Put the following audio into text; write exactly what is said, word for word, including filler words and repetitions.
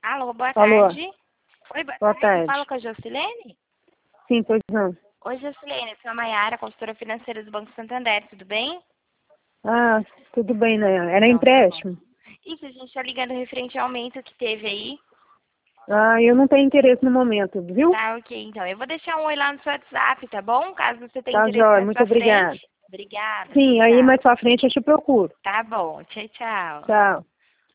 Alô, boa Alô. tarde. Oi, boa, Boa tarde. tarde. Fala com a Jocilene? Sim, pois não. Oi, Jocilene, eu sou a Maiara, consultora financeira do Banco Santander, tudo bem? Ah, tudo bem, né? Era Então, tá empréstimo? bom. Isso, a gente está ligando referente ao aumento que teve aí. Ah, eu não tenho interesse no momento, viu? Tá, ok, então. Eu vou deixar um oi lá no seu WhatsApp, tá bom? Caso você tenha Tá, interesse jóia. mais Muito pra obrigada. frente. Obrigada, tchau, Sim, aí tchau. mais pra frente eu te procuro. Tá bom, tchau, tchau. Tchau.